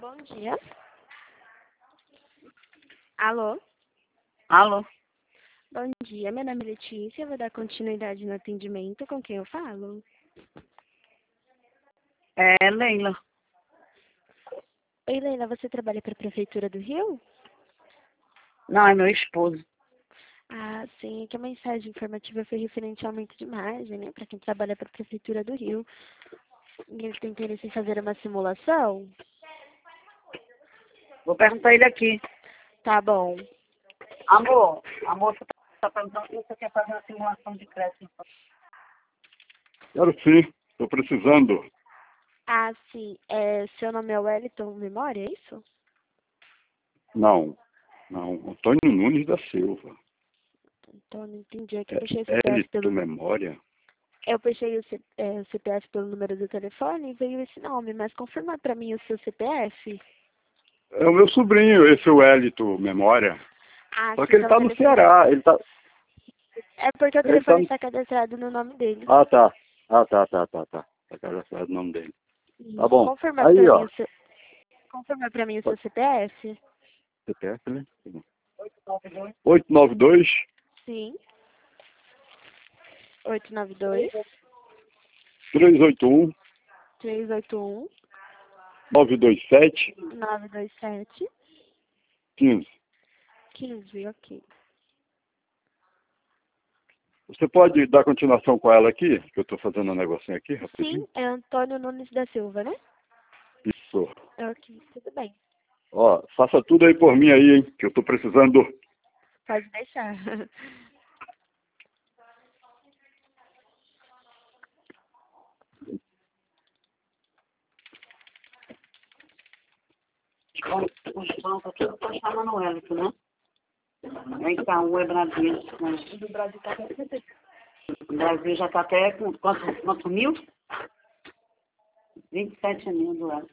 Bom dia. Alô? Alô? Bom dia, meu nome é Letícia, eu vou dar continuidade no atendimento. Com quem eu falo? É Leila. Oi, Leila, você trabalha para a Prefeitura do Rio? Não, é meu esposo. Ah, sim, é que a mensagem informativa foi referente ao aumento de margem, né, para quem trabalha para a Prefeitura do Rio. E ele tem interesse em fazer uma simulação? Vou perguntar ele aqui. Tá bom. Amor, a moça tá perguntando se você quer fazer uma simulação de crédito. Quero sim, estou precisando. Ah, sim, seu nome é Wellington Memória, é isso? Não, Antônio Nunes da Silva. Então, não entendi, é que eu puxei o CPF Hélito Memória? Eu puxei o CPF pelo número do telefone e veio esse nome, mas confirma para mim o seu CPF. É o meu sobrinho, esse é o Hélito Memória. Ah, Só sim, que ele então está o no telefone... Ceará. Ele tá... É porque o Ele tá... telefone está cadastrado no nome dele. Ah, tá. Tá. Tá cadastrado o nome dele. Tá bom. Confirma Aí, para mim ó. o seu... Confirma para mim o seu CPF? CPF, né? 892 Sim. 892 381 381 927 927 15. 15, ok. Você pode dar continuação com ela aqui? Que eu estou fazendo um negocinho aqui, rapidinho. Sim, é Antônio Nunes da Silva, né? Isso. Ok, tudo bem. Ó, faça tudo aí por mim aí, hein? Que eu estou precisando. Pode deixar. Os bancos tudo para chamar no Hélito, né? Então, o é Bradesco, né? Do Brasil tá O Brasil já está até com quanto mil? 27 mil do ano.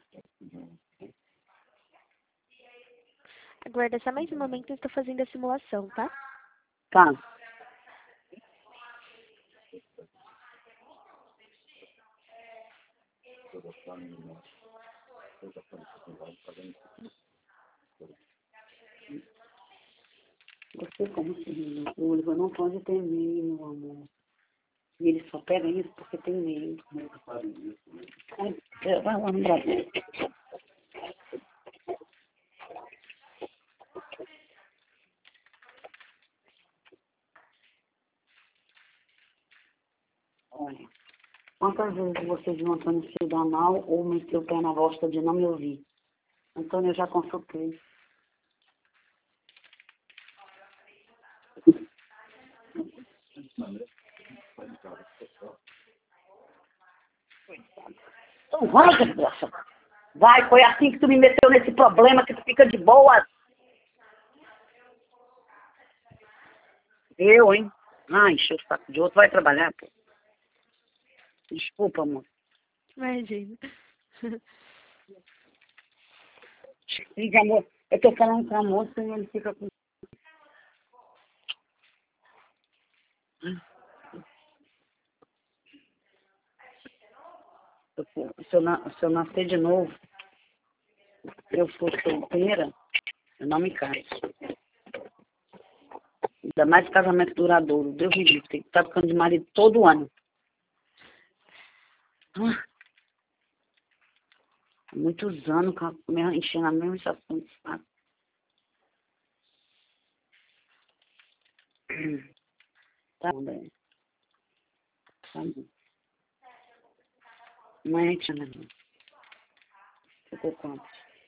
Aguarda só mais um momento, eu estou fazendo a simulação, tá? Tá. Você, como se o Oliver não pode ter medo, meu amor. E ele só pega isso porque tem medo. Vai lá no Brasil. Olha, quantas vezes você viu o Antônio se dar mal ou meteu o pé na bosta de não me ouvir? Antônio, eu já consultei. Então vai, desgraça. Vai, foi assim que tu me meteu nesse problema que tu fica de boa. Eu, hein? Ah, encheu o saco de outro. Vai trabalhar, pô. Desculpa, amor. Imagina. Liga, amor. Eu tô falando com a moça e ele fica com... Se eu nascer de novo, se eu for solteira, eu não me caso. Ainda mais casamento duradouro. Deus me livre. Tem que estar ficando de marido todo ano. Ah, muitos anos enchendo a mesma estação de saco. Tá bom, bem. Tá bom. Amanhã a gente chama. Ficou quanto?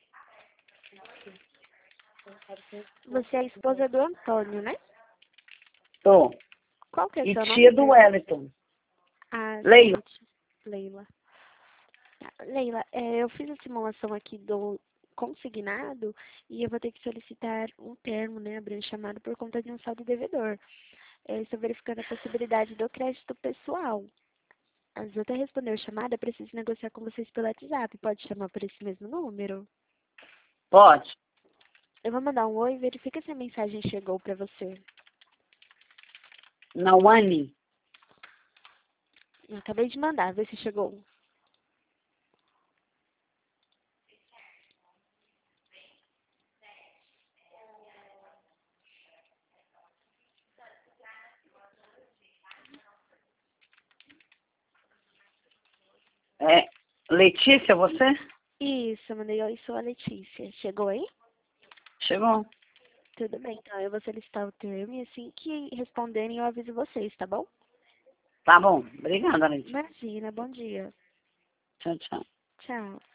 Você é a esposa do Antônio, né? Tô. Qual que é o E seu tia nome? do Wellington. Ah, Leila. sim, Leila. Leila, eu fiz a simulação aqui do consignado e eu vou ter que solicitar um termo, né, abrir um chamado por conta de um saldo devedor. Estou verificando a possibilidade do crédito pessoal. Antes de eu até responder a chamada, eu preciso negociar com vocês pelo WhatsApp. Pode chamar por esse mesmo número? Pode. Eu vou mandar um oi e verifica se a mensagem chegou para você. Nauane. Eu acabei de mandar, vê se chegou. Letícia, você? Isso, eu mandei oi, sou a Letícia. Chegou aí? Chegou. Tudo bem, então eu vou solicitar o termo e assim que responderem eu aviso vocês, tá bom? Tá bom. Obrigada, Letícia. Imagina, bom dia. Tchau, tchau. Tchau.